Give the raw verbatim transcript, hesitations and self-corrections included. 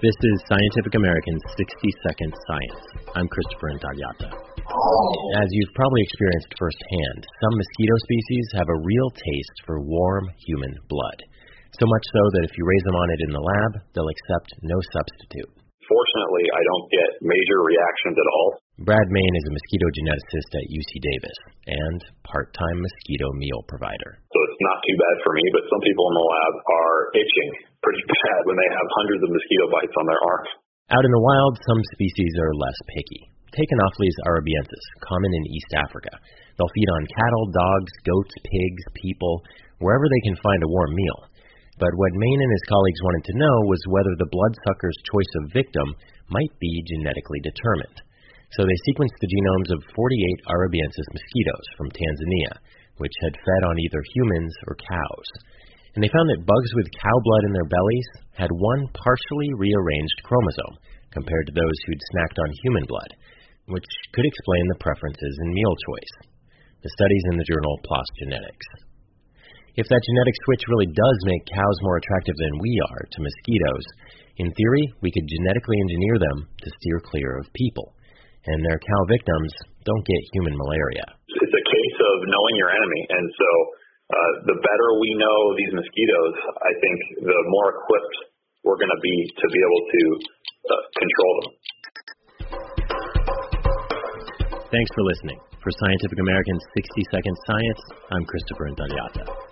This is Scientific American's sixty second Science. I'm Christopher Intagliata. As you've probably experienced firsthand, some mosquito species have a real taste for warm human blood. So much so that if you raise them on it in the lab, they'll accept no substitute. Fortunately, I don't get major reactions at all. Brad Main is a mosquito geneticist at U C Davis and part-time mosquito meal provider. So it's not too bad for me, but some people in the lab are itching pretty bad when they have hundreds of mosquito bites on their arms. Out in the wild, some species are less picky. Take Anopheles arabiensis, common in East Africa. They'll feed on cattle, dogs, goats, pigs, people, wherever they can find a warm meal. But what Main and his colleagues wanted to know was whether the bloodsucker's choice of victim might be genetically determined. So they sequenced the genomes of forty-eight arabiensis mosquitoes from Tanzania, which had fed on either humans or cows. And they found that bugs with cow blood in their bellies had one partially rearranged chromosome compared to those who'd snacked on human blood, which could explain the preferences in meal choice. The study's in the journal PLOS Genetics. If that genetic switch really does make cows more attractive than we are to mosquitoes, in theory, we could genetically engineer them to steer clear of people. And their cow victims don't get human malaria. It's a case of knowing your enemy. And so uh, the better we know these mosquitoes, I think the more equipped we're going to be to be able to uh, control them. Thanks for listening. For Scientific American's sixty second Science, I'm Christopher Intagliata.